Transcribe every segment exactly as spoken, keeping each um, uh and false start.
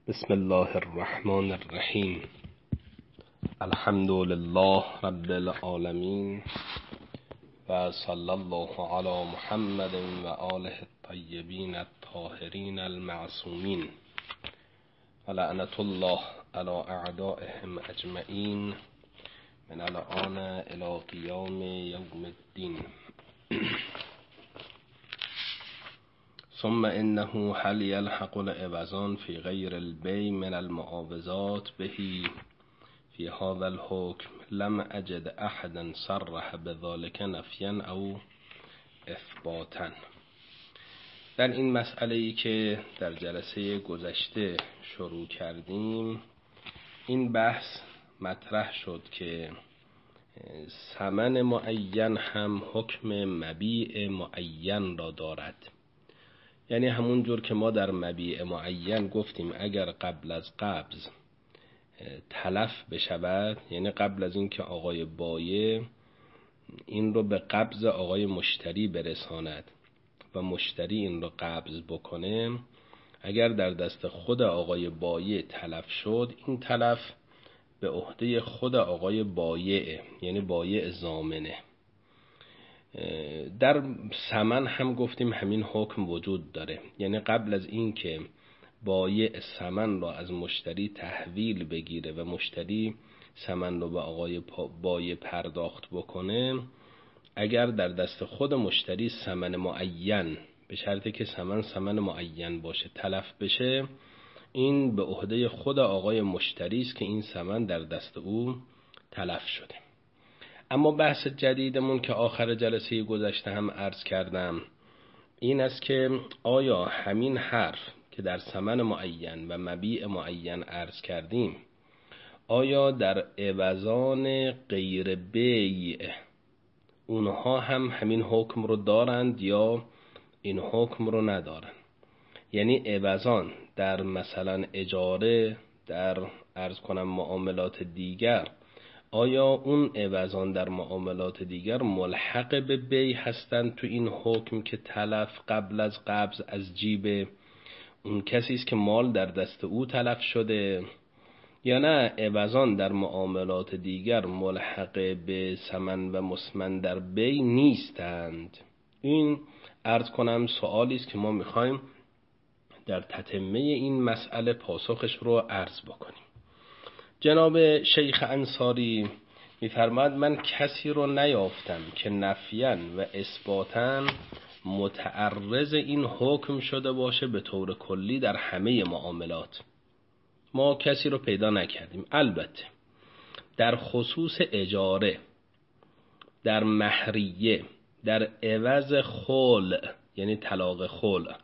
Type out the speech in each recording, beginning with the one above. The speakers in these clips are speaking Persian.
بسم الله الرحمن الرحیم. الحمد لله رب العالمین و صلی الله علی محمد و آله الطیبین الطاهرین المعصومین و لعنت الله علی اعدائهم اجمعین من الآن الی قیام یوم الدین. ثم انه هل يلحق العوضان في غير البيع من المعاوضات به في هذا الحكم لم اجد احدا صرح بذلك نفيا او اثباتا. در این مسئله ای که در جلسه گذشته شروع کردیم این بحث مطرح شد که ثمن معین هم حکم مبیع معین را دارد. یعنی همون جور که ما در مبیع معین گفتیم اگر قبل از قبض تلف بشود، یعنی قبل از این که آقای بایع این رو به قبض آقای مشتری برساند و مشتری این رو قبض بکنه، اگر در دست خود آقای بایع تلف شد این تلف به عهده خود آقای بایع، یعنی بایع ضامنه. در ثمن هم گفتیم همین حکم وجود داره، یعنی قبل از این که بایع ثمن را از مشتری تحویل بگیره و مشتری ثمن را به آقای بایع پرداخت بکنه، اگر در دست خود مشتری ثمن معین به شرطی که ثمن ثمن معین باشه تلف بشه، این به عهده خود آقای مشتری است که این ثمن در دست او تلف شده. اما بحث جدیدمون که آخر جلسه گذشته هم عرض کردم این است که آیا همین حرف که در ثمن معین و مبیع معین عرض کردیم آیا در عوضان غیر بیع اونها هم همین حکم رو دارند یا این حکم رو ندارند؟ یعنی عوضان در مثلا اجاره، در عرض کنم معاملات دیگر، آیا اون عوضان در معاملات دیگر ملحق به بیع هستند تو این حکم که تلف قبل از قبض از جیب اون کسی است که مال در دست او تلف شده، یا نه عوضان در معاملات دیگر ملحق به ثمن و مسمن در بیع نیستند؟ این عرض کنم سوالی است که ما میخوایم در تتمه این مسئله پاسخش رو عرض بکنیم. جناب شیخ انصاری می‌فرماید من کسی رو نیافتم که نفیاً و اثباتاً متعرض این حکم شده باشه به طور کلی در همه معاملات. ما کسی رو پیدا نکردیم. البته در خصوص اجاره، در مهریه، در عوض خلع، یعنی طلاق خلع،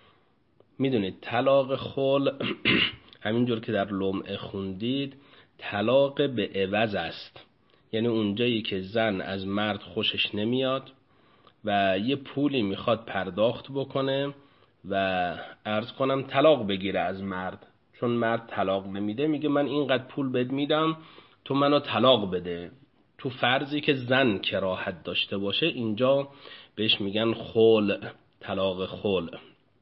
میدونید طلاق خلع همینجور که در لمعه خوندید طلاق به عوض است، یعنی اونجایی که زن از مرد خوشش نمیاد و یه پولی میخواد پرداخت بکنه و عرض کنم طلاق بگیره از مرد، چون مرد طلاق نمیده میگه من اینقدر پول بد میدم تو منو طلاق بده. تو فرضی که زن کراهت داشته باشه اینجا بهش میگن خلع، طلاق خلع.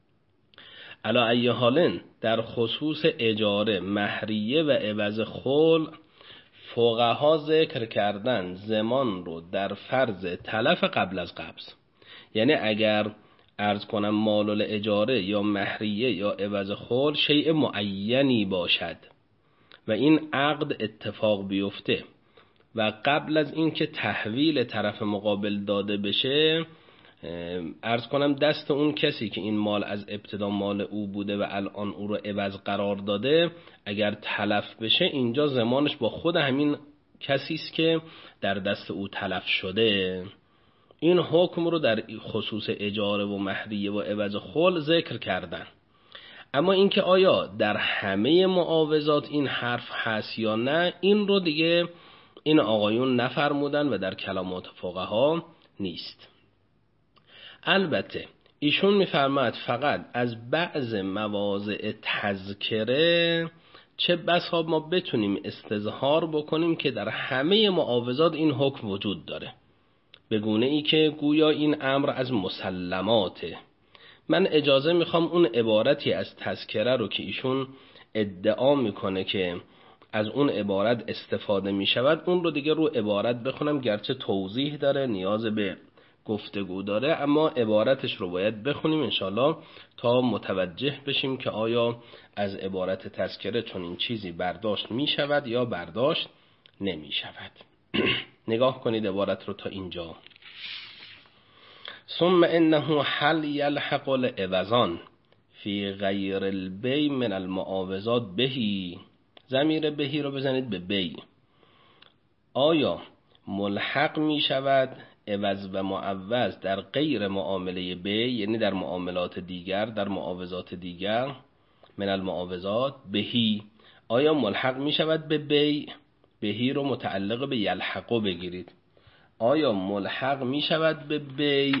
علی ای حالن در خصوص اجاره، مهریه و عوض خلع فقها ذکر کردن زمان رو در فرض تلف قبل از قبض. یعنی اگر عرض کنم مال الاجاره یا مهریه یا عوض خلع شیء معینی باشد و این عقد اتفاق بیفته و قبل از این که تحویل طرف مقابل داده بشه، عرض کنم دست اون کسی که این مال از ابتدا مال او بوده و الان او رو عوض قرار داده اگر تلف بشه، اینجا زمانش با خود همین کسی است که در دست او تلف شده. این حکم رو در خصوص اجاره و مهریه و عوض خلع ذکر کردن. اما اینکه آیا در همه معاوضات این حرف هست یا نه، این رو دیگه این آقایون نفرمودن و در کلمات فقها نیست. البته ایشون میفرماید فقط از بعض مواضع تذکره چه بسا ما بتونیم استظهار بکنیم که در همه معاوضات این حکم وجود داره، به گونه ای که گویا این امر از مسلماته. من اجازه میخوام اون عبارتی از تذکره رو که ایشون ادعا میکنه که از اون عبارت استفاده میشود، اون رو دیگه رو عبارت بخونم، گرچه توضیح داره نیاز به گفتگو داره، اما عبارتش رو باید بخونیم انشالله تا متوجه بشیم که آیا از عبارت تذکره چون این چیزی برداشت میشود یا برداشت نمیشود. نگاه کنید عبارت رو تا اینجا. ثم انه حل یلحق العوضان فی غیر البی من المعاوضات بهی. ضمیر بهی رو بزنید به بی. آیا ملحق می شود عوض و معوض در غیر معامله بی، یعنی در معاملات دیگر، در معاوضات دیگر، من المعاوضات بهی، آیا ملحق می شود به بی؟ بهی رو متعلق به یلحقو بگیرید. آیا ملحق می شود به بی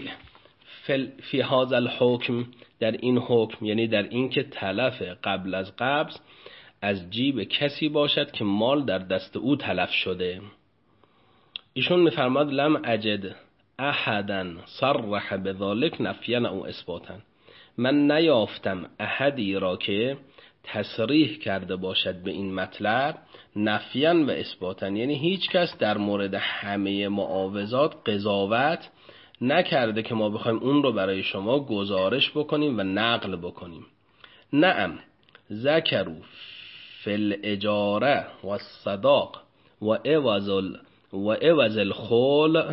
فی هذا الحکم، در این حکم، یعنی در این که تلف قبل از قبض از جیب کسی باشد که مال در دست او تلف شده. ایشون میفرماد لم اجد احدا صرح بذلک نفیا او اثباتا. من نیافتم احدی را که تصریح کرده باشد به این مطلب نفیا و اثباتا، یعنی هیچ کس در مورد همه معاوضات قضاوت نکرده که ما بخوایم اون رو برای شما گزارش بکنیم و نقل بکنیم. نعم ذکروا فی الاجاره و الصداق و عوض و عوض الخلع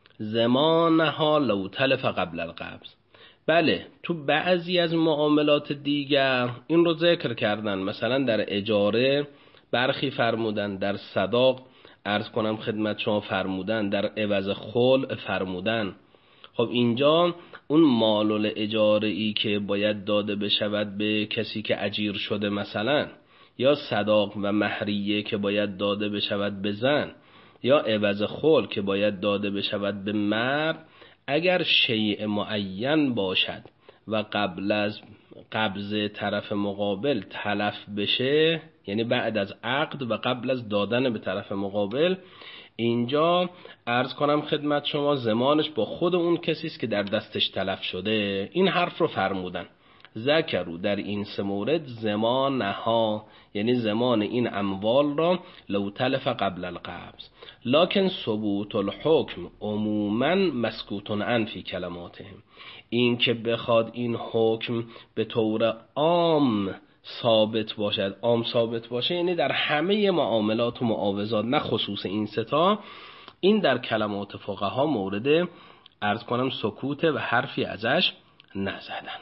زمانها لو تلف قبل القبض. بله، تو بعضی از معاملات دیگر این رو ذکر کردن، مثلا در اجاره برخی فرمودن، در صداق عرض کنم خدمت شما فرمودن، در عوض خلع فرمودن. خب اینجا اون مال الاجاره ای که باید داده بشود به کسی که اجیر شده مثلا، یا صداق و مهریه که باید داده بشود به زن، یا عوض خلع که باید داده بشود به مرد، اگر شیء معین باشد و قبل از قبض طرف مقابل تلف بشه، یعنی بعد از عقد و قبل از دادن به طرف مقابل، اینجا عرض کنم خدمت شما زمانش با خود اون کسی است که در دستش تلف شده. این حرف رو فرمودن ذکروا در این سه مورد زمانها، یعنی زمان این اموال را لو تلف قبل القبض، لکن ثبوت الحکم عموما مسکوت عن فی کلماتهم. این که بخواد این حکم به طور عام ثابت باشد، عام ثابت باشه یعنی در همه معاملات و معاوضات، نه خصوص این ستا، این در کلمات فقها مورد عرض کنم سکوت و حرفی ازش نزدن.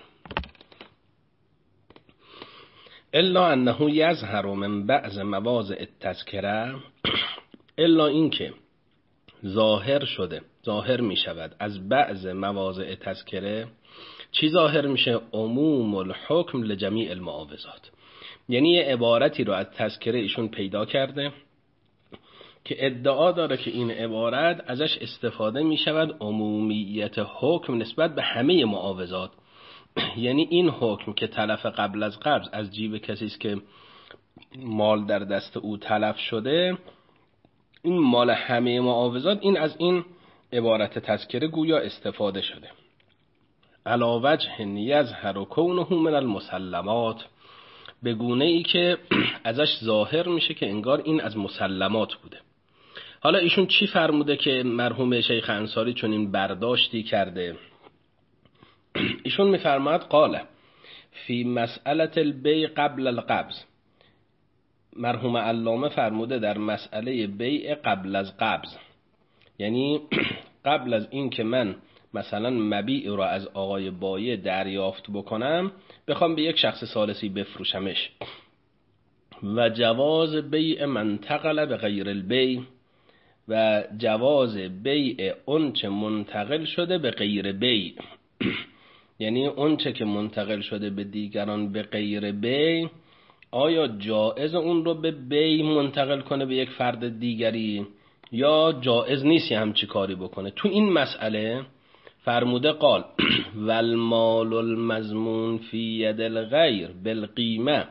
الا انه یظهر من بعض مواضع التذکره، الا این که ظاهر شده، ظاهر می شود از بعض مواضع تذکره. چی ظاهر میشه؟ عموم الحکم لجمیع المعاوضات. یعنی یه عبارتی رو از تذکره ایشون پیدا کرده که ادعا داره که این عبارت ازش استفاده می شود عمومیت حکم نسبت به همه معاوضات. یعنی این حکم که تلف قبل از قبض از جیب کسی است که مال در دست او تلف شده، این مال همه معاوضات، این از این عبارت تذکره گویا استفاده شده. علی وجه یظهر کونه من المسلمات، به گونه ای که ازش ظاهر میشه که انگار این از مسلمات بوده. حالا ایشون چی فرموده که مرحوم شیخ انصاری چون این برداشتی کرده؟ ایشون میفرماد قال فی مسئله البیع قبل القبض، مرحوم علامه فرموده در مسئله بیع قبل از قبض، یعنی قبل از این که من مثلا مبیع را از آقای بایع دریافت بکنم بخوام به یک شخص ثالثی بفروشمش، و جواز بیع منتقل به غیر البیع، و جواز بیع اون چه منتقل شده به غیر بیع، یعنی اون چه که منتقل شده به دیگران به غیر بیع، آیا جائز اون رو به بیع منتقل کنه به یک فرد دیگری یا جائز نیست همچی کاری بکنه؟ تو این مسئله فرموده قال والمال المضمون فی ید الغیر بالقیمه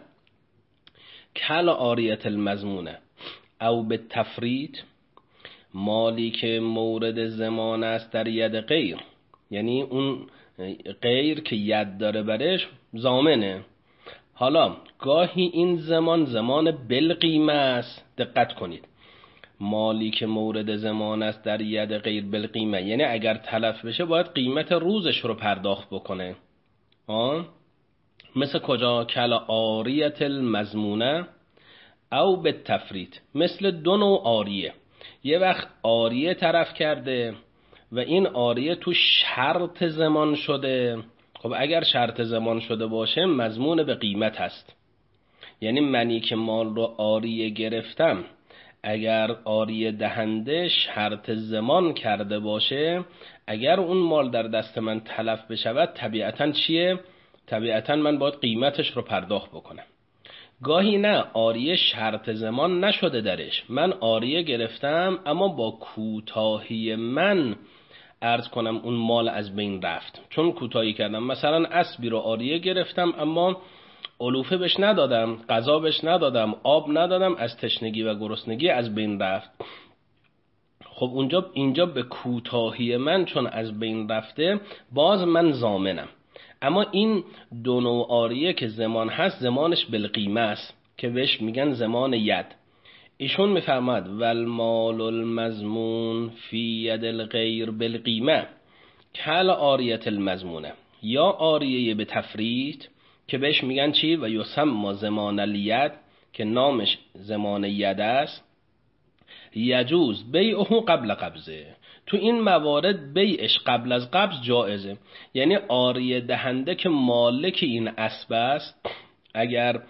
کل عاریت المضمونه او به تفرید، مالی که مورد ضمان است در ید غیر، یعنی اون غیر که ید داره برش ضامنه، حالا گاهی این زمان زمان بالقیمه است. دقت کنید، مالی که مورد زمان است در ید غیر بالقیمه، یعنی اگر تلف بشه باید قیمت روزش رو پرداخت بکنه. آه؟ مثل کجا؟ کل آریت المضمونه او به تفرید، مثل دو نوع آریه. یه وقت آریه طرف کرده و این آریه تو شرط زمان شده. خب اگر شرط زمان شده باشه مضمون به قیمت هست، یعنی منی که مال رو آریه گرفتم اگر آریه دهنده شرط زمان کرده باشه، اگر اون مال در دست من تلف بشود طبیعتاً چیه؟ طبیعتاً من باید قیمتش رو پرداخت بکنم. گاهی نه، آریه شرط زمان نشده درش، من آریه گرفتم اما با کوتاهی من عرض کنم اون مال از بین رفت، چون کوتاهی کردم. مثلا اسبی رو آریه گرفتم اما علوفه بهش ندادم، غذا بهش ندادم، آب ندادم، از تشنگی و گرسنگی از بین رفت. خب اونجا اینجا به کوتاهی من چون از بین رفته باز من ضامنم. اما این دو نوع آریه که زمان هست زمانش بالقیمه است که بهش میگن زمان ید. ایشون میفرماد والمال المضمون فی ید الغیر بالقیمه کل آریت المضمونه، یا آریه به تفرید که بهش میگن چی؟ و یسمى زمان الید که نامش زمان ید است. یجوز بیعه قبل قبضه، تو این موارد بیعش قبل از قبض جائزه. یعنی آریه دهنده که مالک این اسب است، اگر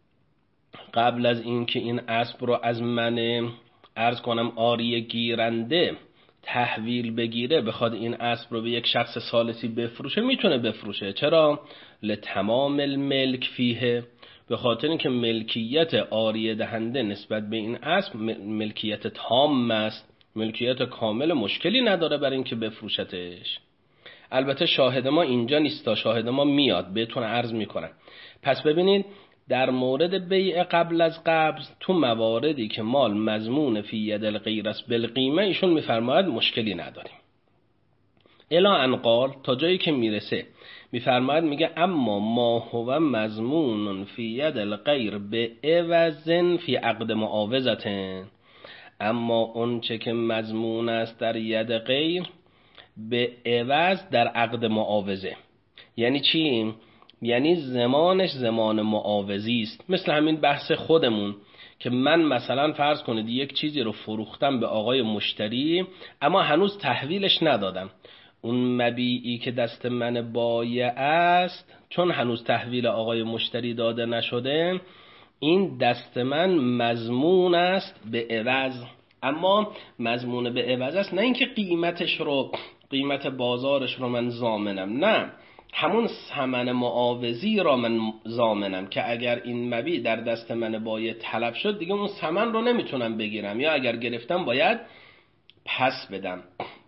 قبل از این که این اسب رو از من عرض کنم آریه گیرنده تحویل بگیره بخواد این اسب رو به یک شخص ثالثی بفروشه، میتونه بفروشه. چرا؟ لتمام الملک فیه، به خاطر اینکه ملکیت آریه دهنده نسبت به این اسب ملکیت تام است، ملکیت کامل، مشکلی نداره برای اینکه بفروشتش. البته شاهد ما اینجا نیست، تا شاهد ما میاد بهتون عرض میکنم. پس ببینید در مورد بیع قبل از قبض تو مواردی که مال مضمون فی ید الغیر است بالقیمه ایشون میفرماید مشکلی نداریم. الا ان قال، تا جایی که میرسه میفرماید میگه اما ما هو مضمون فی ید الغیر به عوض فی عقد معاوضه، اما اون چه که مضمون است در ید غیر به عوض در عقد معاوضه. یعنی چی؟ یعنی زمانش زمان معاوضی است. مثل همین بحث خودمون که من مثلا فرض کنید یک چیزی رو فروختم به آقای مشتری اما هنوز تحویلش ندادم. اون مبیعی که دست من بایع است چون هنوز تحویل آقای مشتری داده نشده، این دست من مضمون است به عوض. اما مضمون به عوض است، نه اینکه قیمتش رو قیمت بازارش رو من ضامنم، نه، همون ثمن معاوضی را من ضامنم که اگر این مبیع در دست من بایع طلب شد دیگه اون ثمن رو نمیتونم بگیرم، یا اگر گرفتم باید پس بدم.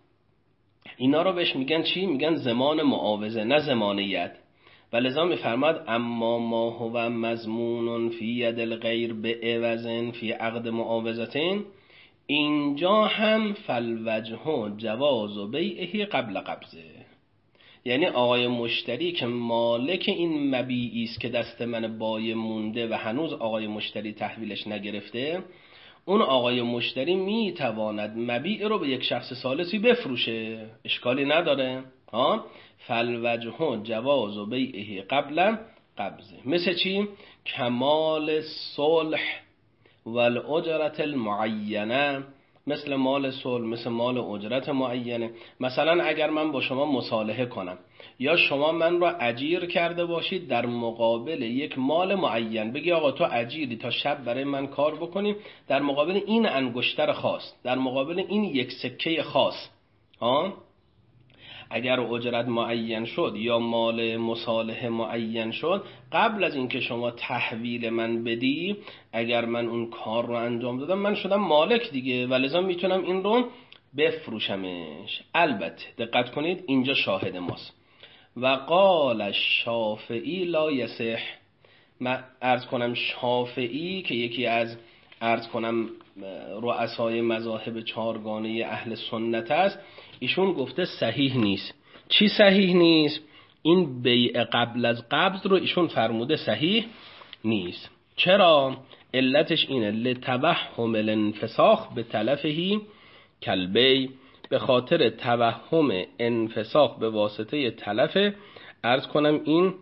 اینا رو بهش میگن چی؟ میگن زمان معاوضه، نه زمان ید. و لذا میفرماد اما ما هو مضمون فی ید الغیر به عوض فی عقد معاوضتین، اینجا هم فالوجه جواز بیعه قبل قبضه. یعنی آقای مشتری که مالک این مبیعی است که دست من بایع مونده و هنوز آقای مشتری تحویلش نگرفته، اون آقای مشتری میتواند مبیع رو به یک شخص ثالثی بفروشه، اشکالی نداره. ها فالوجه جواز بیعه قبل قبضه. مثل چی؟ کمال صلح و الاجرت المعینه، مثل مال صلح، مثل مال اجرت معینه. مثلا اگر من با شما مصالحه کنم یا شما من را اجیر کرده باشید در مقابل یک مال معین، بگی آقا تو اجیری تا شب برای من کار بکنیم در مقابل این انگشتر خاص، در مقابل این یک سکه خاص. ها اگر اجرت معین شد یا مال مصالحه معین شد، قبل از اینکه شما تحویل من بدی اگر من اون کار رو انجام دادم من شدم مالک دیگه و لذا میتونم این رو بفروشمش. البته دقت کنید اینجا شاهد ماست. و قال الشافعی لا یصح، من عرض کنم شافعی که یکی از عرض کنم رؤسای مذاهب چهارگانه اهل سنت است، ایشون گفته صحیح نیست. چی صحیح نیست؟ این بیع قبل از قبض رو ایشون فرموده صحیح نیست. چرا؟ علتش اینه لتوهم الانفساخ به تلفهی کلبی، به خاطر توهم انفساخ به واسطه تلف، عرض کنم این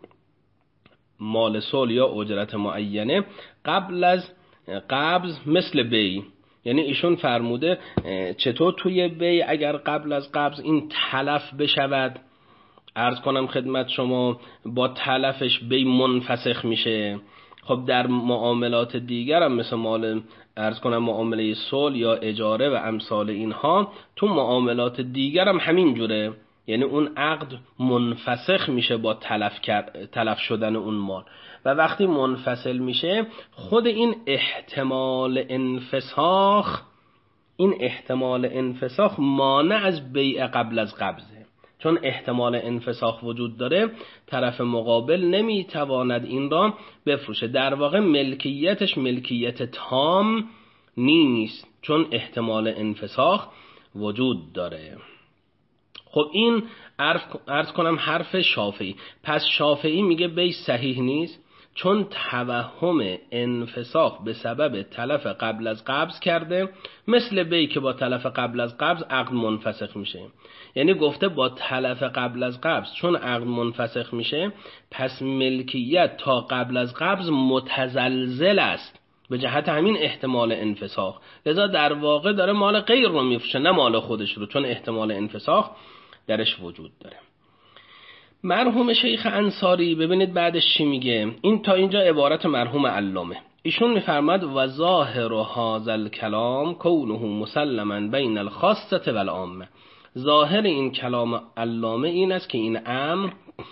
مال سول یا اجرت معینه قبل از قبض مثل بی. یعنی ایشون فرموده چطور توی بی اگر قبل از قبض این تلف بشود، عرض کنم خدمت شما با تلفش بی منفسخ میشه. خب در معاملات دیگر هم مثل مال عرض کنم معامله صلح یا اجاره و امثال اینها، تو معاملات دیگر هم همین جوره. یعنی اون عقد منفسخ میشه با تلف تلف شدن اون مال، و وقتی منفصل میشه خود این احتمال انفساخ این احتمال انفساخ مانع از بیع قبل از قبضه. چون احتمال انفساخ وجود داره، طرف مقابل نمیتواند این را بفروشه. در واقع ملکیتش ملکیت تام نیست، چون احتمال انفساخ وجود داره. خب این عرض کنم حرف شافعی. پس شافعی میگه بی صحیح نیست، چون توهم انفساخ به سبب تلف قبل از قبض کرده، مثل بی که با تلف قبل از قبض عقد منفسخ میشه. یعنی گفته با تلف قبل از قبض چون عقد منفسخ میشه، پس ملکیت تا قبل از قبض متزلزل است به جهت همین احتمال انفساخ. لذا در واقع داره مال غیر رو میفروشه، نه مال خودش رو، چون احتمال انفساخ درش وجود داره. مرحوم شیخ انصاری ببینید بعدش چی میگه. این تا اینجا عبارت مرحوم علامه. ایشون میفرماد و ظاهر هذا الکلام کونه مسلما بین الخاصه و العامه. ظاهر این کلام علامه این است که این امر،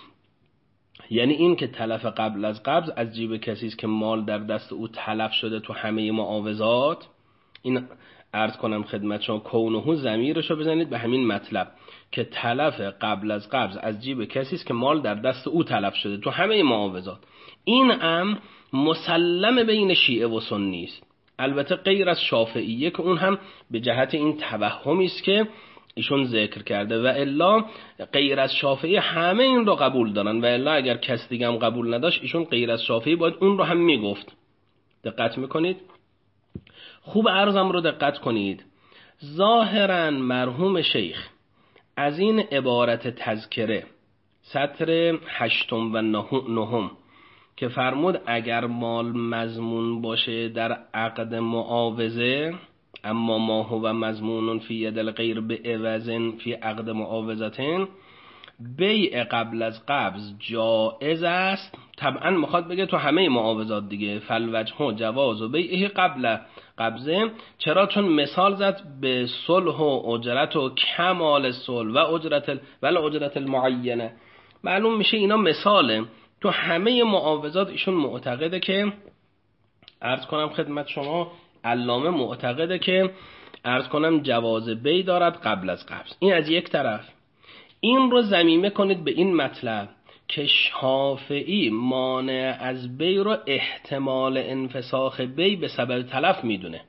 یعنی این که تلف قبل از قبض از جیب کسی است که مال در دست او تلف شده تو همه معاوضات، این عرض کنم خدمت شما کونه ضمیرشو بزنید به همین مطلب که تلف قبل از قبض از جیب کسی است که مال در دست او تلف شده تو همه معاوضات. این امر مسلم بین شیعه و سنی است، البته غیر از شافعیه که اون هم به جهت این توهمی است که ایشون ذکر کرده، و الا غیر از شافعی همه این رو قبول دارن، و الا اگر کس دیگه هم قبول نداشت ایشون غیر از شافعی باید اون رو هم میگفت. دقت میکنید؟ خوب عرضم رو دقت کنید. ظاهرا مرحوم شیخ از این عبارت تذکره سطر هشتم و نهم که فرمود اگر مال مضمون باشه در عقد معاوضه، اما ما هو مضمون فی ید الغیر به عوض فی عقد معاوضتین، بیع قبل از قبض جائز است. طبعا میخواد بگه تو همه معاوضات دیگه، فالوجه جواز و بیعه قبل قبضه. چرا؟ چون مثال زد به صلح و اجرت و کمال صلح و اجرت و اجرت المعینه. معلوم میشه اینا مثاله. تو همه معاوضات ایشون معتقده که عرض کنم خدمت شما علامه معتقده که عرض کنم جواز بی دارد قبل از قبض. این از یک طرف. این رو ضمیمه کنید به این مطلب که شافعی مانع از بی رو احتمال انفساخ بی به سبب تلف میدونه.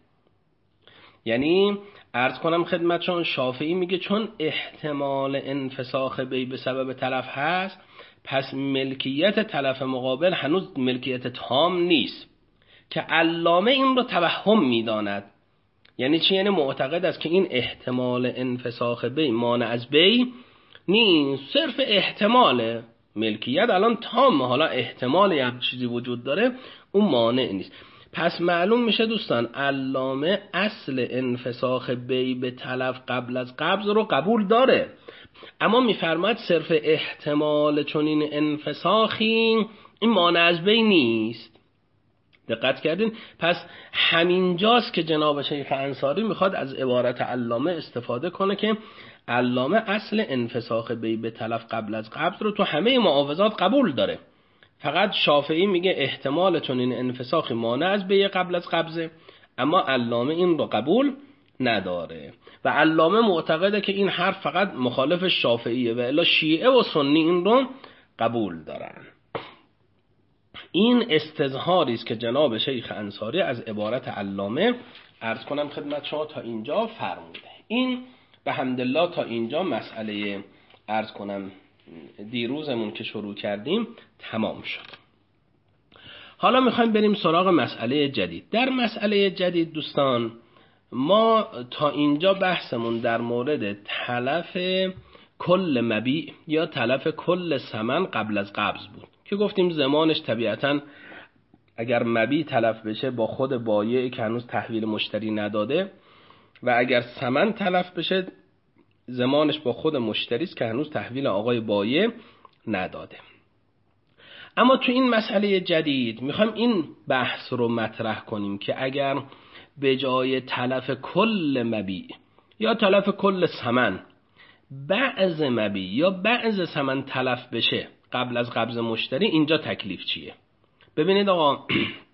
یعنی عرض کنم خدمتشون شافعی میگه چون احتمال انفساخ بی به سبب تلف هست، پس ملکیت تلف مقابل هنوز ملکیت تام نیست، که علامه این رو توهم میداند. یعنی چی؟ یعنی معتقد است که این احتمال انفساخ بی مانع از بی نیست، صرف احتماله. ملکیت الان تام، حالا احتمال یک چیزی وجود داره، اون مانع نیست. پس معلوم میشه دوستان علامه اصل انفساخ بی به تلف قبل از قبض رو قبول داره، اما میفرماید صرف احتمال چون این انفساخی این مانع از بی نیست. دقت کردین؟ پس همینجاست که جناب شیخ انصاری میخواد از عبارت علامه استفاده کنه که علامه اصل انفساخ بی به تلف قبل از قبض رو تو همه معاوضات قبول داره، فقط شافعی میگه احتمال چون این انفساخ مانع از بی قبل از قبضه، اما علامه این رو قبول نداره. و علامه معتقده که این حرف فقط مخالف شافعیه، و الا شیعه و سنی این رو قبول دارن. این استظهاری است که جناب شیخ انصاری از عبارت علامه عرض کنم خدمت شما تا اینجا فرموده. این به حمدالله تا اینجا مسئله عرض کنم دیروزمون که شروع کردیم تمام شد. حالا میخوایم بریم سراغ مسئله جدید. در مسئله جدید دوستان، ما تا اینجا بحثمون در مورد تلف کل مبیع یا تلف کل ثمن قبل از قبض بود که گفتیم زمانش طبیعتاً اگر مبیع تلف بشه با خود بایع که هنوز تحویل مشتری نداده و اگر ثمن تلف بشه زمانش با خود مشتری است که هنوز تحویل آقای بایع نداده. اما تو این مسئله جدید میخوایم این بحث رو مطرح کنیم که اگر به جای تلف کل مبیع یا تلف کل ثمن بعض مبیع یا بعض ثمن تلف بشه قبل از قبض مشتری، اینجا تکلیف چیه؟ ببینید آقا،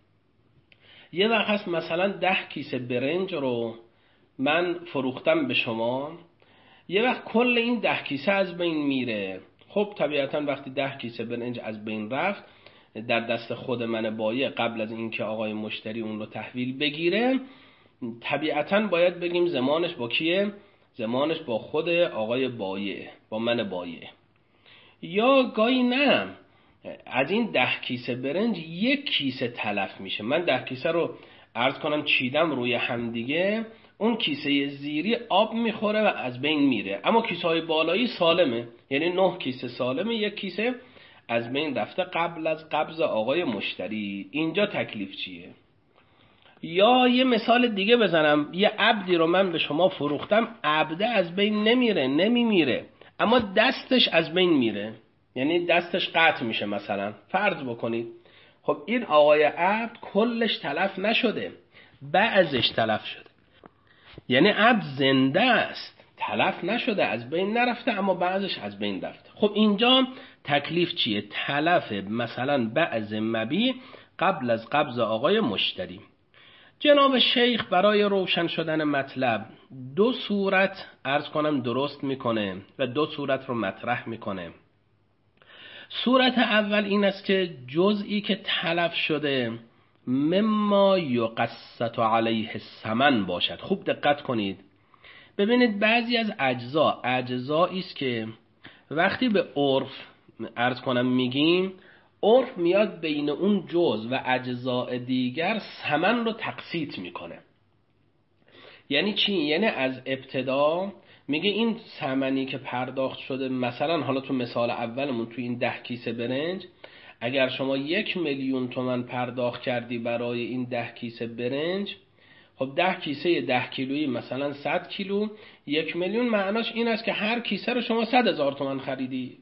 یه وقت هست مثلا ده کیسه برنج رو من فروختم به شما، یه وقت کل این ده کیسه از بین میره. خب طبیعتا وقتی ده کیسه برنج از بین رفت در دست خود من بایع قبل از اینکه آقای مشتری اون رو تحویل بگیره، طبیعتا باید بگیم زمانش با کیه؟ زمانش با خود آقای بایع، با من بایع. یا گاهی نه، از این ده کیسه برنج یک کیسه تلف میشه. من ده کیسه رو عرض کنم چیدم روی همدیگه، اون کیسه زیری آب میخوره و از بین میره، اما کیسه های بالایی سالمه، یعنی نه کیسه سالمه، یک کیسه از بین رفته قبل از قبض آقای مشتری. اینجا تکلیف چیه؟ یا یه مثال دیگه بزنم، یه عبدی رو من به شما فروختم، عبده از بین نمیره، نمیمیره، اما دستش از بین میره، یعنی دستش قطع میشه. مثلا فرض بکنید خب این آقای عبد کلش تلف نشده، بعضش تلف شده، یعنی عبد زنده است، تلف نشده، از بین نرفته، اما بعضش از بین رفته. خب اینجا تکلیف چیه؟ تلف مثلا بعض مبیع قبل از قبض آقای مشتری. جناب شیخ برای روشن شدن مطلب دو صورت عرض کنم درست میکنه و دو صورت رو مطرح میکنه. صورت اول این است که جزئی که تلف شده مما یقسط علیه الثمن باشد. خوب دقت کنید، ببینید بعضی از اجزا اجزایی است که وقتی به عرف عرض کنم میگیم، عرف میاد بین اون جز و اجزاء دیگر ثمن رو تقسیط میکنه. یعنی چی؟ یعنی از ابتدا میگه این ثمنی که پرداخت شده، مثلا حالا تو مثال اولمون تو این ده کیسه برنج، اگر شما یک میلیون تومان پرداخت کردی برای این ده کیسه برنج، خب ده کیسه ده کیلویی مثلا صد کیلو، یک میلیون معناش این است که هر کیسه رو شما صد هزار تومان خریدی.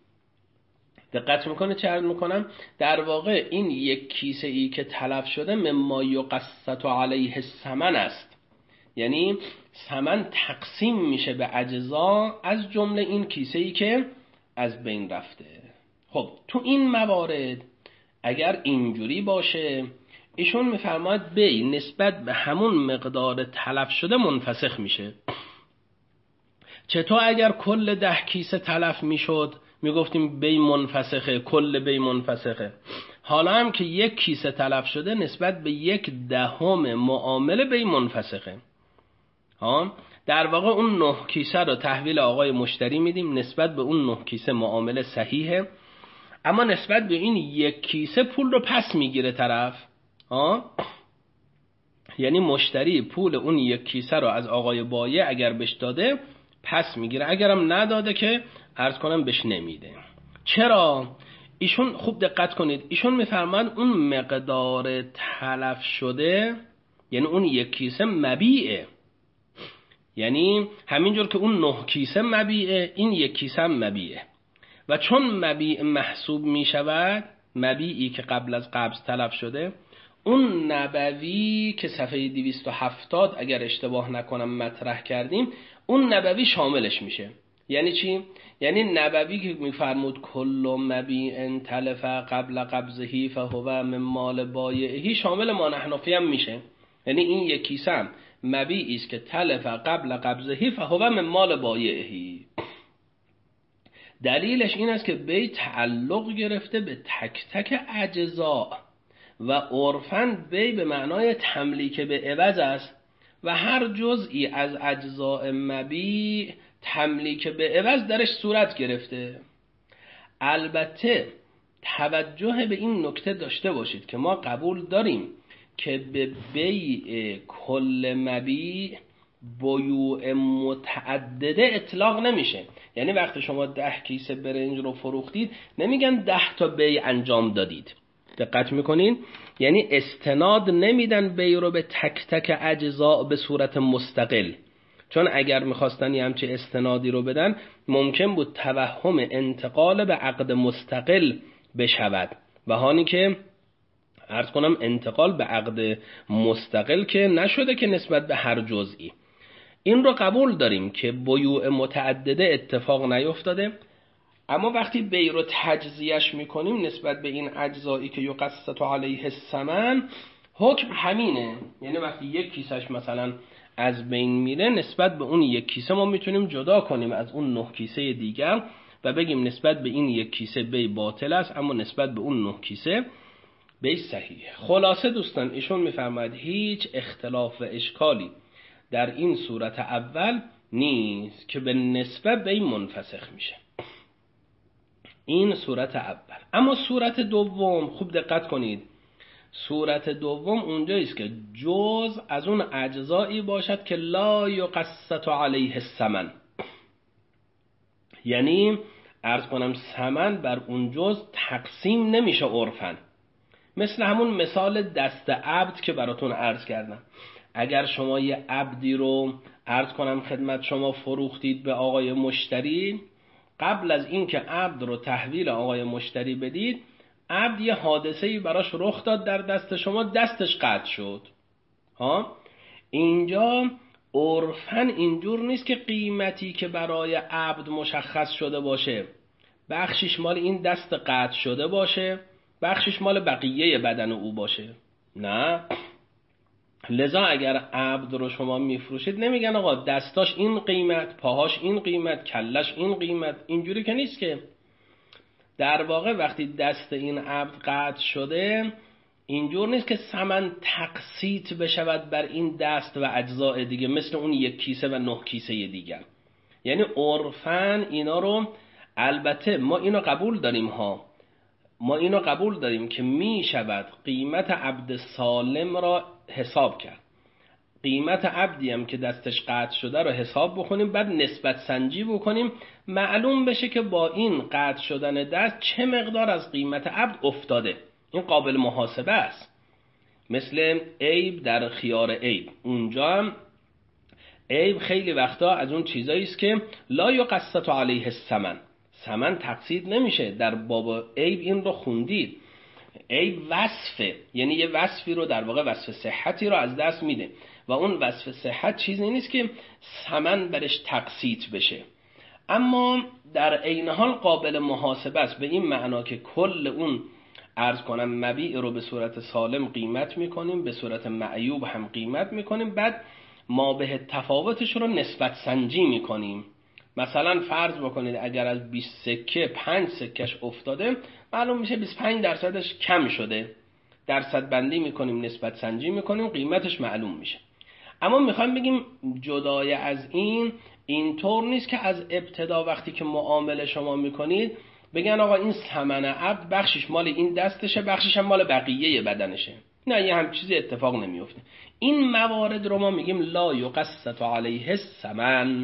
دقت میکنه چه عرض میکنم؟ در واقع این یک کیسه ای که تلف شده مما یقسط علیه الثمن است، یعنی ثمن تقسیم میشه به اجزا از جمله این کیسه ای که از بین رفته. خب تو این موارد اگر اینجوری باشه، ایشون میفرماید بی نسبت به همون مقدار تلف شده منفسخ میشه. چطور؟ اگر کل ده کیسه تلف میشد میگفتیم بی منفسخه، کل بی منفسخه. حالا هم که یک کیسه تلف شده نسبت به یک دهم معامله بی منفسخه. ها در واقع اون نه کیسه رو تحویل آقای مشتری میدیم، نسبت به اون نه کیسه معامله صحیحه، اما نسبت به این یک کیسه پول رو پس میگیره طرف. ها یعنی مشتری پول اون یک کیسه رو از آقای بایع اگر بهش داده پس میگیره، اگرم نداده که عرض کنم بهش نمیده. چرا؟ ایشون خوب دقت کنید، ایشون میفرمایند اون مقدار تلف شده یعنی اون یک کیسه مبیعه، یعنی همینجور که اون نه کیسه مبیعه، این یک کیسه هم مبیعه، و چون مبیع محسوب میشود، مبیعی که قبل از قبض تلف شده، اون نبوی که صفحه دویست و هفتاد اگر اشتباه نکنم مطرح کردیم، اون نبوی شاملش میشه. یعنی چی؟ یعنی نبوی که میفرمود کل مبیع تلف قبل قبضهی فهو من مال بایعهی، شامل ما نحنفی هم میشه. یعنی این یک کیسه هم مبیعی است که تلف قبل قبضهی فهو من مال بایعهی. دلیلش این است که بی تعلق گرفته به تک تک اجزا و عرفاً بی به معنای تملیک به عوض است و هر جزئی از اجزاء مبیع تملیک به عوض درش صورت گرفته. البته توجه به این نکته داشته باشید که ما قبول داریم که به بیع کل مبیع بیوع متعدده اطلاق نمیشه. یعنی وقتی شما ده کیسه برنج رو فروختید نمیگن ده تا بیع انجام دادید. دقت میکنین؟ یعنی استناد نمیدن بیع رو به تک تک اجزا به صورت مستقل، چون اگر میخواستن یه همچه استنادی رو بدن ممکن بود توهم انتقال به عقد مستقل بشود، و هانی که عرض کنم انتقال به عقد مستقل که نشده که نسبت به هر جزئی. این رو قبول داریم که بیوع متعدده اتفاق نیفتاده، اما وقتی بیع رو تجزیهش میکنیم نسبت به این اجزایی که یقسط علیه الثمن، حکم همینه. یعنی وقتی یک کیسهش مثلا از بین میره، نسبت به اون یک کیسه ما میتونیم جدا کنیم از اون نه کیسه دیگر و بگیم نسبت به این یک کیسه بیع باطل است، اما نسبت به اون نه کیسه بیع صحیحه. خلاصه دوستان ایشون میفرماید هیچ اختلاف و اشکالی در این صورت اول نیست که به نسبت بیع منفسخ میشه. این صورت اول. اما صورت دوم خوب دقت کنید، صورت دوم اونجاییست که جز از اون اجزایی باشد که لا یقسط علیه الثمن، یعنی عرض کنم ثمن بر اون جز تقسیم نمیشه عرفاً. مثل همون مثال دست عبد که براتون عرض کردم. اگر شما یه عبدی رو عرض کنم خدمت شما فروختید به آقای مشتری، قبل از این که عبد رو تحویل آقای مشتری بدید، عبد یه حادثه‌ای براش رخ داد در دست شما، دستش قطع شد. ها اینجا عرفاً اینجور نیست که قیمتی که برای عبد مشخص شده باشه بخشش مال این دست قطع شده باشه، بخشش مال بقیه بدن او باشه. نه، لذا اگر عبد رو شما میفروشید نمیگن آقا دستاش این قیمت، پاهاش این قیمت، کلش این قیمت. اینجوری که نیست که. در واقع وقتی دست این عبد قطع شده اینجور نیست که ثمن تقسیط بشود بر این دست و اجزاء دیگه مثل اون یک کیسه و نه کیسه دیگر. یعنی عرفاً اینا رو، البته ما اینو قبول داریم ها، ما اینو قبول داریم که می شود قیمت عبد سالم را حساب کرد، قیمت عبدی هم که دستش قطع شده رو حساب بکنیم، بعد نسبت سنجی بکنیم، معلوم بشه که با این قطع شدن دست چه مقدار از قیمت عبد افتاده. این قابل محاسبه است. مثل عیب در خیار عیب، اونجا هم عیب خیلی وقتا از اون چیزایی است که لا یقسط علیه الثمن، ثمن تقسیط نمیشه. در باب عیب این رو خوندید. عیب وصفه، یعنی یه وصفی رو در واقع وصف صحتی رو از دست میده و اون وصف صحت چیزی نیست که ثمن برش تقسیط بشه، اما در عین حال قابل محاسبه است، به این معنا که کل اون عرض کنم مبیع رو به صورت سالم قیمت میکنیم، به صورت معیوب هم قیمت میکنیم، بعد ما به تفاوتش رو نسبت سنجی میکنیم. مثلا فرض بکنید اگر از بیست سکه پنج سکش افتاده، معلوم میشه بیست و پنج درصدش کم شده، درصد بندی میکنیم، نسبت سنجی میکنیم، قیمتش معلوم میشه. اما میخوایم بگیم جدای از این، اینطور نیست که از ابتدا وقتی که معامله شما میکنید بگن آقا این ثمن عبد بخشش مال این دستشه، بخشش هم مال بقیه بدنشه. نه، یه هم چیزی اتفاق نمیفته. این موارد رو ما میگیم لا یقسط علیه الثمن.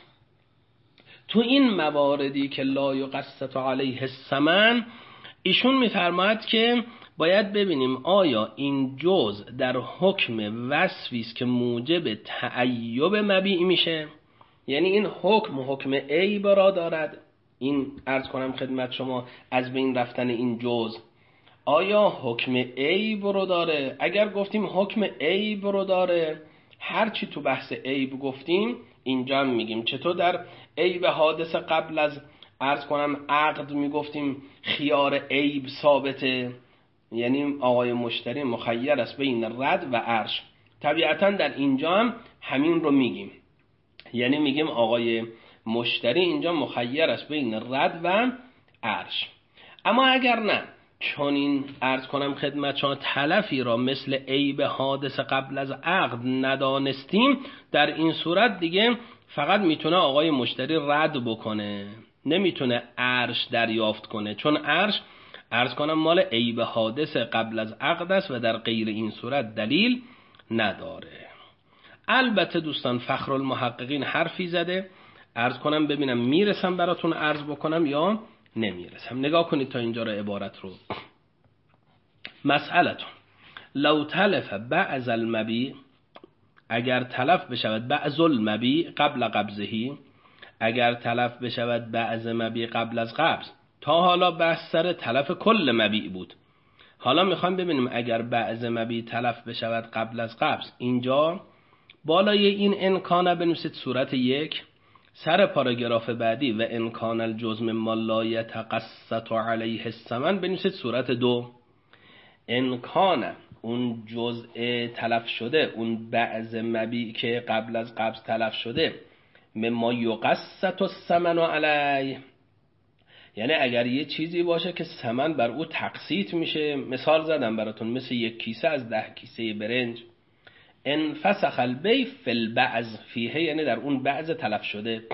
تو این مواردی که لا یقسط علیه الثمن، ایشون میفرماید که باید ببینیم آیا این جزء در حکم وصفی است که موجب تعیب مبیع میشه، یعنی این حکم حکم عیب را دارد، این عرض کنم خدمت شما از بین رفتن این جزء آیا حکم عیب رو داره؟ اگر گفتیم حکم عیب رو داره، هرچی تو بحث عیب گفتیم اینجا هم میگیم. چطور در عیب حادثه قبل از عرض کنم عقد میگفتیم خیار عیب ثابته، یعنی آقای مشتری مخیر است بین رد و عرش. طبیعتا در اینجا هم همین رو میگیم، یعنی میگیم آقای مشتری اینجا مخیر است بین رد و عرش. اما اگر نه، چون این عرض کنم خدمت شما تلفی را مثل عیب حادث قبل از عقد ندانستیم، در این صورت دیگه فقط میتونه آقای مشتری رد بکنه، نمیتونه عرش دریافت کنه، چون عرش عرض کنم مال عیب حادث قبل از عقد است و در غیر این صورت دلیل نداره. البته دوستان فخرالمحققین حرفی زده، عرض کنم ببینم میرسم براتون عرض بکنم یا نمیرسم. نگاه کنید تا اینجا را عبارت رو. مسئلتون لو تلف بعض المبیع، اگر تلف بشود بعض المبیع قبل قبضهی، اگر تلف بشود بعض مبیع قبل از قبض. تا حالا بحث سر تلف کل مبیع بود، حالا میخوایم ببینیم اگر بعض مبیع تلف بشود قبل از قبض. اینجا بالای این انکانه بنویسید صورت یک، سر پاراگراف بعدی و انکان الجزم ما لا یتقسط علیه الثمن بنویسید صورت دو. انکان اون جزء تلف شده، اون بعض مبیع که قبل از قبض تلف شده، مما یقسط الثمن علیه، یعنی اگر یه چیزی باشه که ثمن بر او تقسیط میشه، مثال زدم براتون مثل یک کیسه از ده کیسه برنج، انفسخ البیع فی البعض فیه، یعنی در اون بعض تلف شده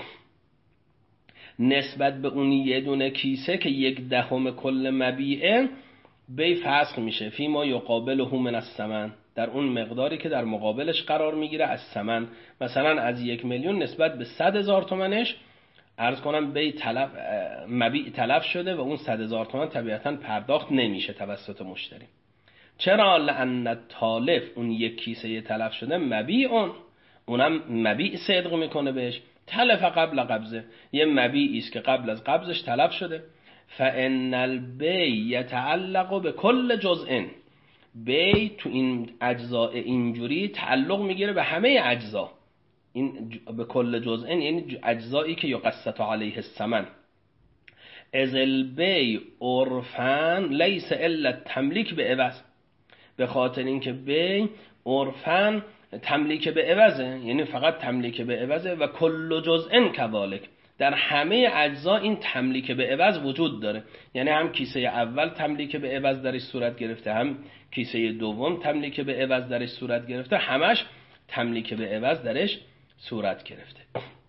نسبت به اون یه دونه کیسه که یک دهم کل مبیعه، بیع فسخ میشه فی ما یقابله من الثمن، در اون مقداری که در مقابلش قرار میگیره از ثمن. مثلا از یک میلیون نسبت به صد هزار تومنش عرض کنم بیع تلف مبیع تلف شده و اون صد هزار تومان طبیعتاً پرداخت نمیشه توسط مشتری. چرا؟ لأن تالف اون یک کیسه تلف شده مبیع، اون اونم مبیع صدق میکنه بهش، تلف قبل قبضه، یه مبیعی است که قبل از قبضش تلف شده. فان البیع یتعلق به کل جزء، بیع تو این اجزاء اینجوری تعلق میگیره به همه اجزا، این به کل جزء یعنی اجزایی که یقسط علیه الثمن. از البیع عرفاً لیس الا تملیک به عوض، به خاطر اینکه بیع عرفاً تملیک به عوضه، یعنی فقط تملیک به عوضه و کل جزء کذالک، در همه اجزا این تملیک به عوض وجود داره، یعنی هم کیسه اول تملیک به عوض درش صورت گرفته، هم کیسه دوم تملیک به عوض درش صورت گرفته، همش تملیک به عوض درش صورت گرفته.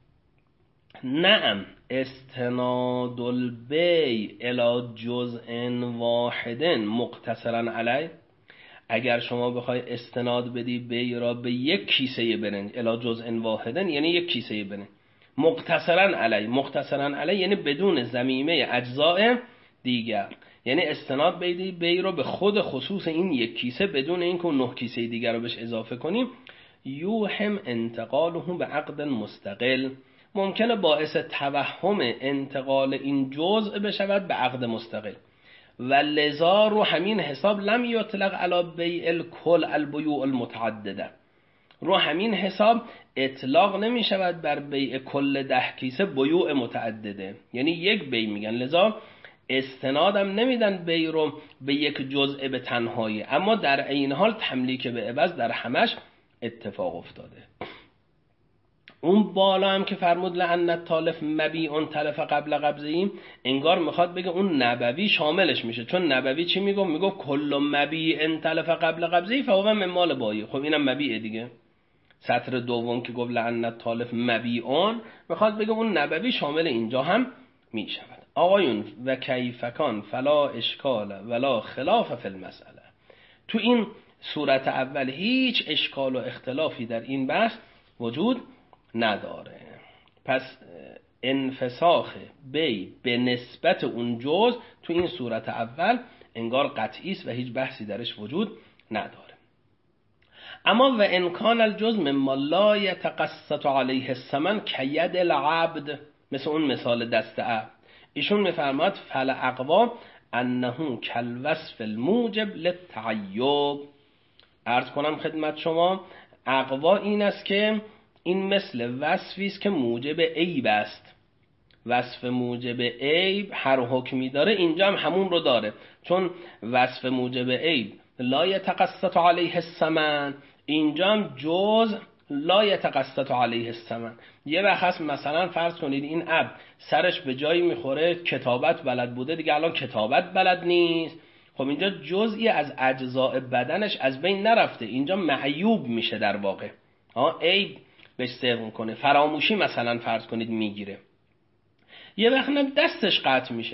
نعم استناد البیع الی جزء واحد مقتصرا علیه، اگر شما بخوای استناد بدی بیع را به یک کیسه برنج، الی جزء واحد یعنی یک کیسه برنج، مقتصرا علیه، مقتصرا علیه یعنی بدون ضمیمه اجزاء دیگر، یعنی استناد بدی بیع را به خود خصوص این یک کیسه بدون اینکه نه کیسه دیگر رو بهش اضافه کنیم. یوهم انتقاله به عقد مستقل، ممکنه باعث توهم انتقال این جزء بشود به عقد مستقل و لذا رو همین حساب لم یطلق علی بیع الکل البیوع المتعدده، رو همین حساب اطلاق نمی شود بر بیع کل ده کیسه بیوع متعدده، یعنی یک بیع میگن، لذا استنادم نمیدن بیع رو به یک جزء به تنهایی، اما در این حال تملیک به عوض در همش اتفاق افتاده. اون بالا هم که فرمود لأن التالف مبیع تلف قبل قبضه‌ای، انگار میخواد بگه اون نبوی شاملش میشه، چون نبوی چی میگه؟ میگه کل مبیع تلف قبل قبضه‌ای فهو من مال بایی، خب اینم مبیع دیگه. سطر دوم که گفت لأن التالف مبیع، میخواد بگه اون نبوی شامل اینجا هم میشود. آقایون و کیفکان فلا اشکال ولا خلاف فی المسئله، تو این صورت اول هیچ اشکال و اختلافی در این بحث وجود نداره. پس انفساخ بیع به نسبت اون جزء تو این صورت اول انگار قطعی است و هیچ بحثی درش وجود نداره. اما و انکان الجزء مما لا یتقسط علیه الثمن کید العبد، مثل اون مثال دست عبد، ایشون میفرماد فل اقوا انه کالوصف الموجب للتعیب. عرض کنم خدمت شما اقوا این است که این مثل وصفی است که موجب عیب است. وصف موجب عیب هر حکمی داره، اینجا هم همون رو داره، چون وصف موجب عیب لا یتقسط علیه الثمن، اینجا هم جز لا یتقسط علیه الثمن. یه وقت مثلا فرض کنید این عبد سرش به جایی میخوره کتابت بلد بوده، دیگه الان کتابت بلد نیست، خب اینجا جزئی از اجزاء بدنش از بین نرفته، اینجا معیوب میشه در واقع، ها عیب بهش صدق میکنه. فراموشی مثلا فرض کنید میگیره، یه وقت هم دستش قطع میشه،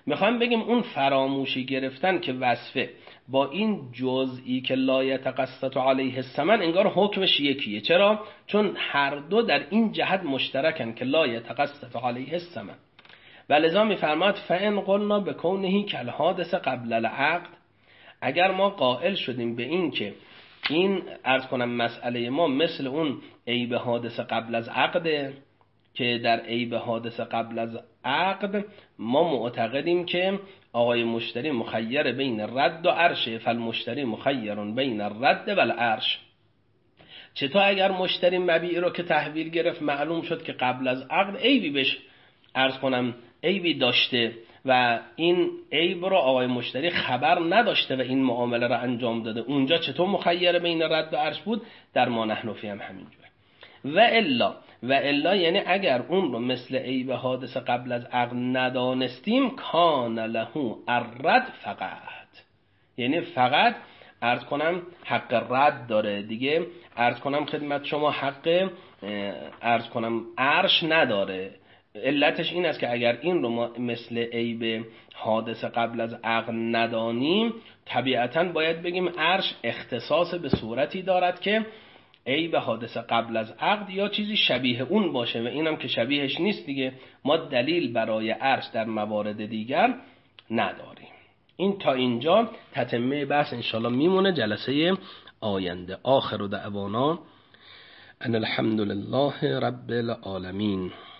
میخوایم بگیم اون فراموشی گرفتن که وصفه با این جزئی که لا یتقسط علیه الثمن انگار حکمش یکیه. چرا؟ چون هر دو در این جهت مشترکن که لا یتقسط علیه الثمن. ولذا میفرماد فان قلنا بکونه کالحادث قبل العقد، اگر ما قائل شدیم به این که این عرض کنم مسئله ما مثل اون عیب حادث قبل از عقده که در عیب حادث قبل از عقد ما معتقدیم که آقای مشتری مخیر بین رد و عرشه، فالمشتری مخیر بین الرد و العرش. چطور اگر مشتری مبیع رو که تحویل گرفت معلوم شد که قبل از عقد عیبی بهش عرض کنم عیبی داشته و این عیب رو آقای مشتری خبر نداشته و این معامله رو انجام داده، اونجا چطور مخیر بین رد و عرش بود؟ در ما نحنفی هم همینجوره. و الا و الا یعنی اگر اون رو مثل عیب حادث قبل از عقد ندانستیم کان له الرد فقط، یعنی فقط عرض کنم حق رد داره دیگه، عرض کنم خدمت شما حق عرض کنم عرش نداره. علتش این است که اگر این رو ما مثل عیب حادث قبل از عقد ندانیم طبیعتاً باید بگیم عرش اختصاص به صورتی دارد که عیب حادث قبل از عقد یا چیزی شبیه اون باشه و اینم که شبیهش نیست دیگه، ما دلیل برای عرش در موارد دیگر نداریم. این تا اینجا تتمه بحث انشاءالله میمونه جلسه آینده. آخر دعوانا ان الحمد لله رب العالمین.